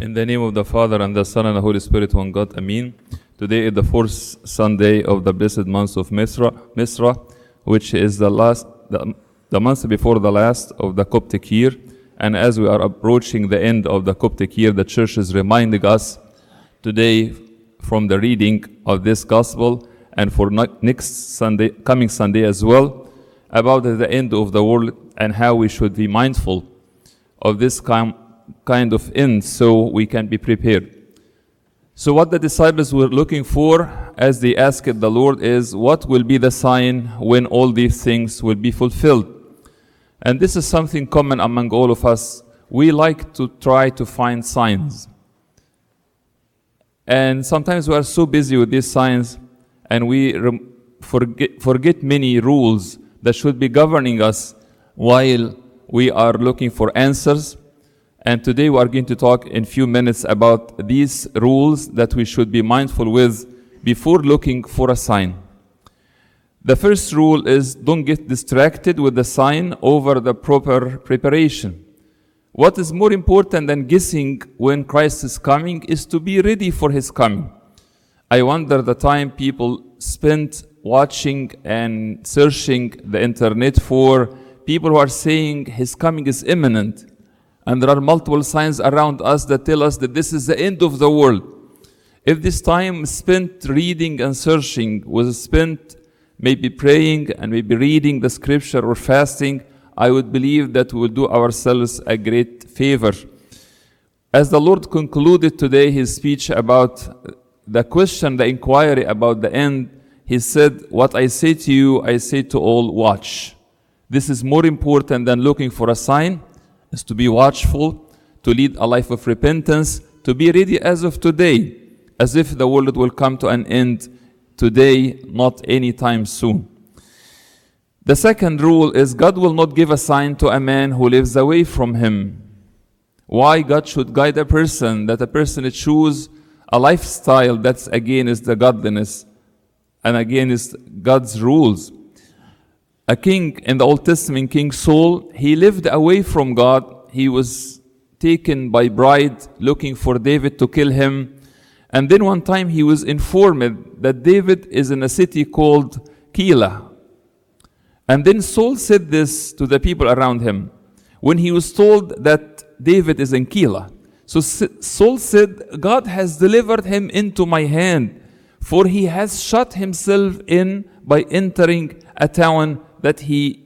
In the name of the Father, and the Son, and the Holy Spirit, one God, Amen. Today is the fourth Sunday of the blessed month of Misra, which is the month before the last of the Coptic year. And as we are approaching the end of the Coptic year, the Church is reminding us today from the reading of this Gospel, and for next Sunday, coming Sunday as well, about the end of the world and how we should be mindful of this kind of end so we can be prepared. So what the disciples were looking for as they asked the Lord is, what will be the sign when all these things will be fulfilled? And this is something common among all of us. We like to try to find signs. And sometimes we are so busy with these signs and we forget many rules that should be governing us while we are looking for answers. And today we are going to talk in a few minutes about these rules that we should be mindful with before looking for a sign. The first rule is, don't get distracted with the sign over the proper preparation. What is more important than guessing when Christ is coming is to be ready for His coming. I wonder the time people spend watching and searching the internet for people who are saying His coming is imminent. And there are multiple signs around us that tell us that this is the end of the world. If this time spent reading and searching was spent maybe praying and maybe reading the scripture or fasting, I would believe that we will do ourselves a great favor. As the Lord concluded today His speech about the question, the inquiry about the end, He said, "What I say to you, I say to all, watch." This is more important than looking for a sign, is to be watchful, to lead a life of repentance, to be ready as of today, as if the world will come to an end today, not anytime soon. The second rule is, God will not give a sign to a man who lives away from Him. Why God should guide a person, that a person choose a lifestyle that's against the godliness and against God's rules. A king in the Old Testament, King Saul, he lived away from God. He was taken by pride, looking for David to kill him. And then one time he was informed that David is in a city called Keilah. And then Saul said this to the people around him when he was told that David is in Keilah. So Saul said, God has delivered him into my hand, for he has shut himself in by entering a town that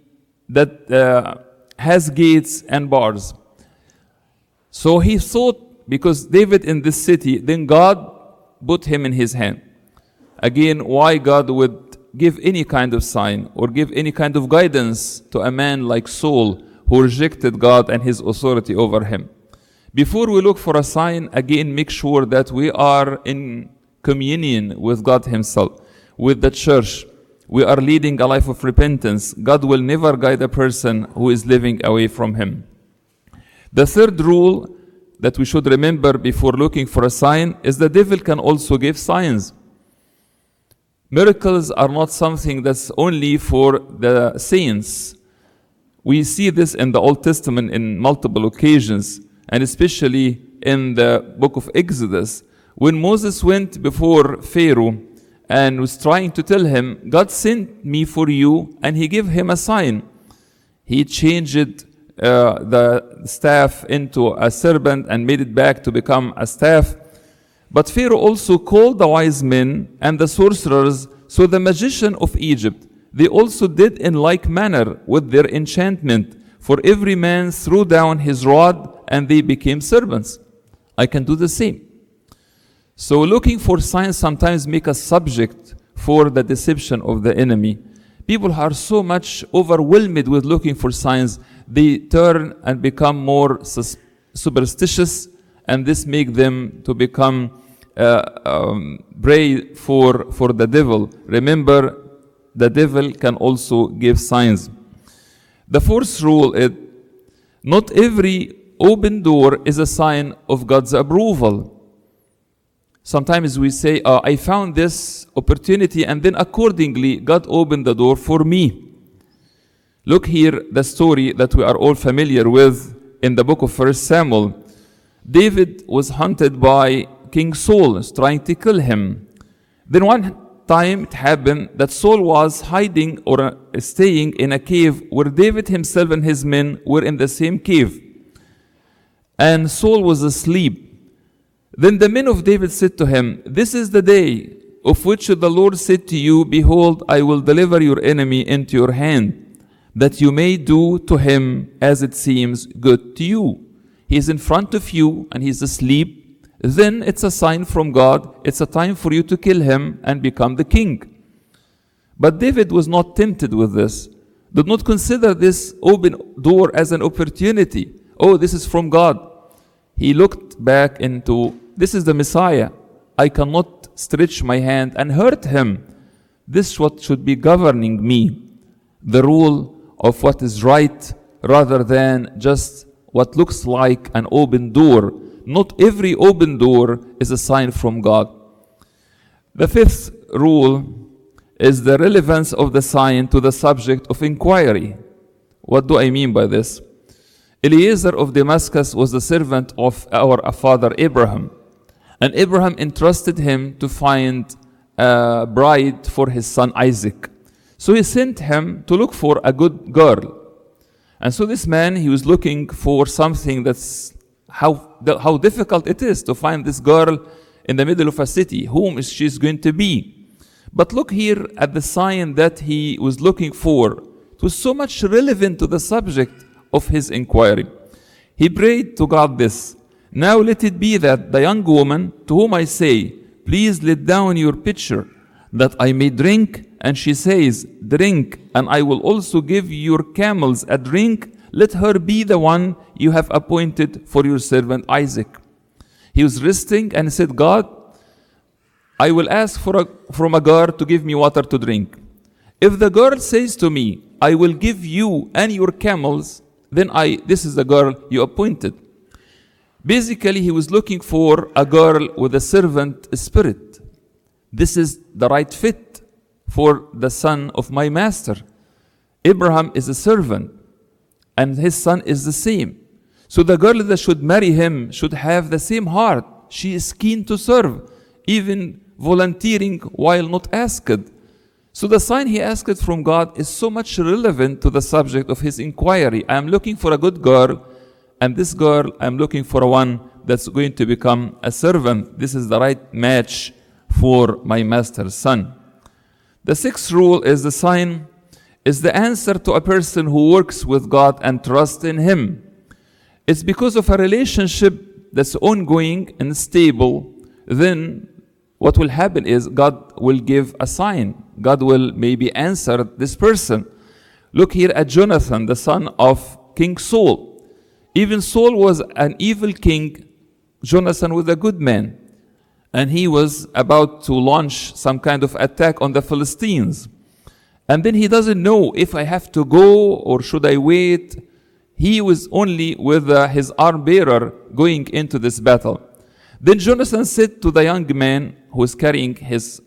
has gates and bars. So he thought, because David in this city, then God put him in his hand. Again, why God would give any kind of sign or give any kind of guidance to a man like Saul who rejected God and His authority over him. Before we look for a sign, again, make sure that we are in communion with God Himself, with the church. We are leading a life of repentance. God will never guide a person who is living away from Him. The third rule that we should remember before looking for a sign is the devil can also give signs. Miracles are not something that's only for the saints. We see this in the Old Testament in multiple occasions, and especially in the book of Exodus. When Moses went before Pharaoh and was trying to tell him, God sent me for you, and he gave him a sign. He changed the staff into a serpent and made it back to become a staff. But Pharaoh also called the wise men and the sorcerers, so the magician of Egypt, they also did in like manner with their enchantment, for every man threw down his rod and they became serpents. I can do the same. So looking for signs sometimes make us subject for the deception of the enemy. People are so much overwhelmed with looking for signs, they turn and become more superstitious, and this makes them to become prey for the devil. Remember, the devil can also give signs. The fourth rule is, not every open door is a sign of God's approval. Sometimes we say, I found this opportunity, and then accordingly, God opened the door for me. Look here, the story that we are all familiar with in the book of 1 Samuel. David was hunted by King Saul, trying to kill him. Then one time it happened that Saul was hiding or staying in a cave where David himself and his men were in the same cave. And Saul was asleep. Then the men of David said to him, "This is the day of which the Lord said to you, Behold, I will deliver your enemy into your hand, that you may do to him as it seems good to you." He is in front of you and he's asleep. Then it's a sign from God. It's a time for you to kill him and become the king. But David was not tempted with this. Did not consider this open door as an opportunity. Oh, this is from God. He looked back into, this is the Messiah. I cannot stretch my hand and hurt him. This is what should be governing me. The rule of what is right rather than just what looks like an open door. Not every open door is a sign from God. The fifth rule is the relevance of the sign to the subject of inquiry. What do I mean by this? Eliezer of Damascus was the servant of our father Abraham. And Abraham entrusted him to find a bride for his son Isaac. So he sent him to look for a good girl. And so this man, he was looking for something that's how difficult it is to find this girl in the middle of a city. Whom is she going to be? But look here at the sign that he was looking for. It was so much relevant to the subject of his inquiry. He prayed to God this, "Now let it be that the young woman to whom I say, Please let down your pitcher, that I may drink, and she says, Drink, and I will also give your camels a drink, let her be the one you have appointed for your servant Isaac." He was resting and said, "God, I will ask from a girl to give me water to drink. If the girl says to me, I will give you and your camels, then this is the girl you appointed." Basically, he was looking for a girl with a servant spirit. This is the right fit for the son of my master. Abraham is a servant, and his son is the same. So the girl that should marry him should have the same heart. She is keen to serve, even volunteering while not asked. So the sign he asked from God is so much relevant to the subject of his inquiry. I am looking for a good girl, and this girl, I am looking for one that's going to become a servant. This is the right match for my master's son. The sixth rule is the sign is the answer to a person who works with God and trusts in him. It's because of a relationship that's ongoing and stable, then what will happen is God will give a sign. God will maybe answer this person. Look here at Jonathan, the son of King Saul. Even Saul was an evil king. Jonathan was a good man. And he was about to launch some kind of attack on the Philistines. And then he doesn't know if I have to go or should I wait. He was only with his arm bearer going into this battle. Then Jonathan said to the young man who was carrying his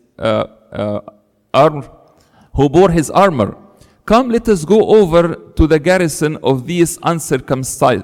arm, who bore his armor, "Come, let us go over to the garrison of these uncircumcised,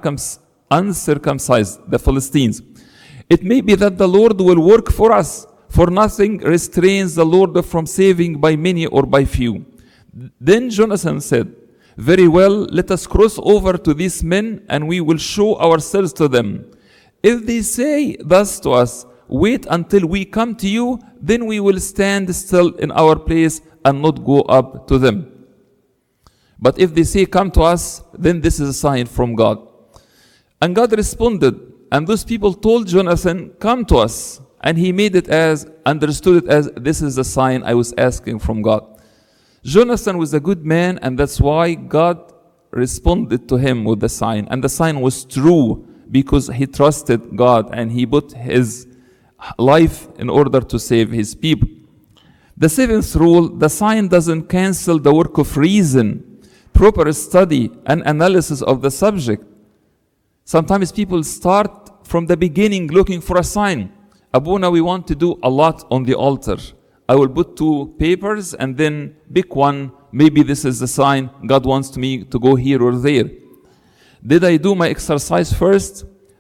the Philistines. It may be that the Lord will work for us, for nothing restrains the Lord from saving by many or by few." Then Jonathan said, "Very well, let us cross over to these men, and we will show ourselves to them. If they say thus to us, Wait until we come to you, then we will stand still in our place and not go up to them. But if they say, Come to us, then this is a sign from God." And God responded, and those people told Jonathan, "Come to us." And he made it understood it as, this is the sign I was asking from God. Jonathan was a good man, and that's why God responded to him with the sign. And the sign was true because he trusted God and he put his life in order to save his people. The seventh rule, the sign doesn't cancel the work of reason, proper study and analysis of the subject. Sometimes people start from the beginning looking for a sign. Abuna, we want to do a lot on the altar. I will put 2 papers and then pick one. Maybe this is the sign God wants me to go here or there. Did I do my exercise first?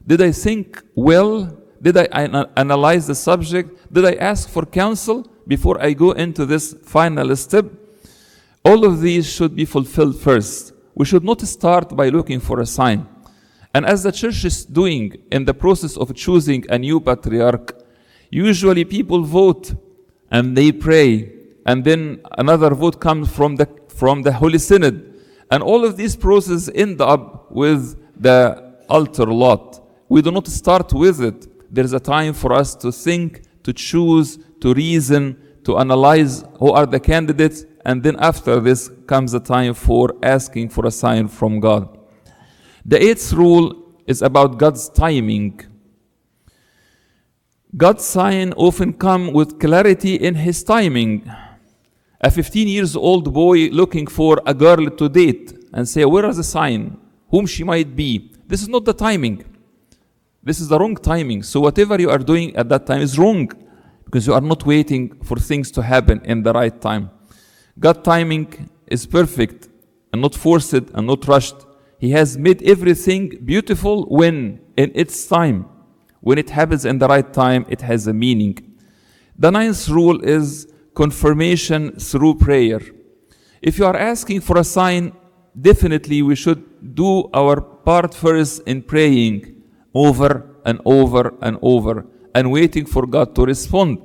Did I think well? Did I analyze the subject? Did I ask for counsel before I go into this final step? All of these should be fulfilled first. We should not start by looking for a sign. And as the church is doing in the process of choosing a new patriarch, usually people vote and they pray, and then another vote comes from the Holy Synod. And all of these processes end up with the altar lot. We do not start with it. There is a time for us to think, to choose, to reason, to analyze who are the candidates, and then after this comes a time for asking for a sign from God. The 8th rule is about God's timing. God's sign often come with clarity in His timing. A 15-year-old boy looking for a girl to date and say, where is the sign? Whom she might be? This is not the timing. This is the wrong timing. So whatever you are doing at that time is wrong, because you are not waiting for things to happen in the right time. God's timing is perfect and not forced and not rushed. He has made everything beautiful when in its time. When it happens in the right time, it has a meaning. The 9th rule is confirmation through prayer. If you are asking for a sign, definitely we should do our part first in praying over and over and over and waiting for God to respond.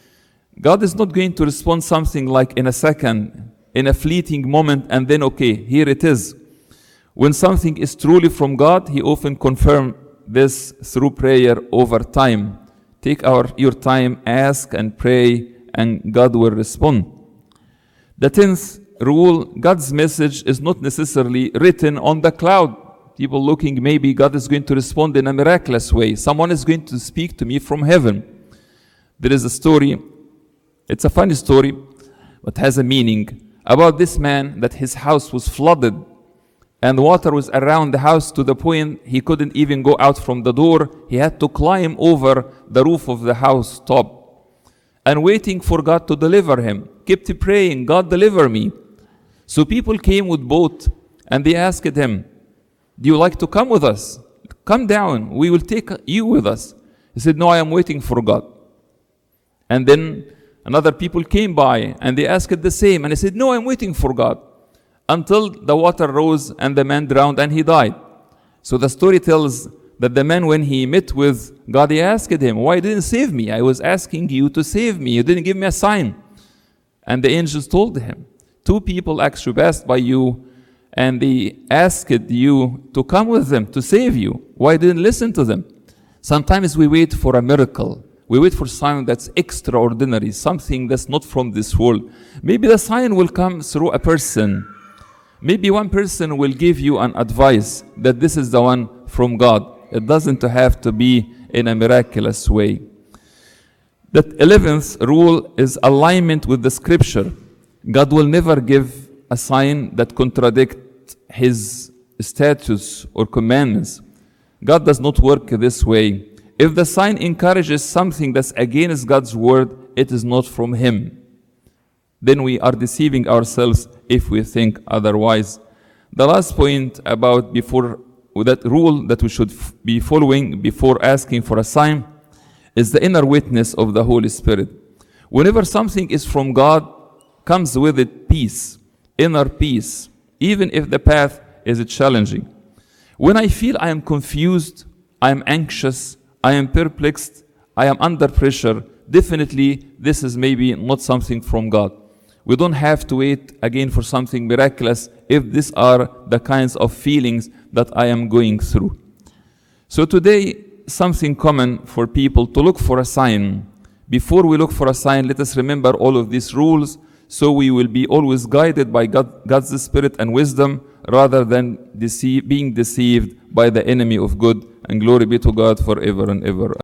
God is not going to respond something like in a second, in a fleeting moment, and then okay, here it is. When something is truly from God, He often confirms this through prayer over time. Take your time, ask and pray, and God will respond. The 10th rule, God's message is not necessarily written on the cloud. People looking, maybe God is going to respond in a miraculous way. Someone is going to speak to me from heaven. There is a story, it's a funny story, but has a meaning, about this man that his house was flooded and water was around the house to the point he couldn't even go out from the door. He had to climb over the roof of the house top and waiting for God to deliver him. Kept praying, God deliver me. So people came with boat and they asked him, do you like to come with us? Come down, we will take you with us. He said, no, I am waiting for God. And then another people came by and they asked the same, and he said, no, I'm waiting for God. Until the water rose and the man drowned and he died. So the story tells that the man, when he met with God, he asked him, why didn't you save me? I was asking you to save me. You didn't give me a sign. And the angels told him, 2 people actually passed by you and they asked you to come with them to save you. Why didn't you listen to them? Sometimes we wait for a miracle. We wait for something that's extraordinary, something that's not from this world. Maybe the sign will come through a person. Maybe one person will give you an advice that this is the one from God. It doesn't have to be in a miraculous way. The 11th rule is alignment with the scripture. God will never give a sign that contradicts His statutes or commandments. God does not work this way. If the sign encourages something that's against God's word, it is not from Him. Then we are deceiving ourselves if we think otherwise. The last point about that rule that we should be following before asking for a sign is the inner witness of the Holy Spirit. Whenever something is from God, comes with it peace, inner peace, even if the path is challenging. When I feel I am confused, I am anxious, I am perplexed, I am under pressure, definitely this is maybe not something from God. We don't have to wait again for something miraculous if these are the kinds of feelings that I am going through. So today, something common for people to look for a sign. Before we look for a sign, let us remember all of these rules so we will be always guided by God's Spirit and wisdom rather than being deceived by the enemy of good. And glory be to God forever and ever.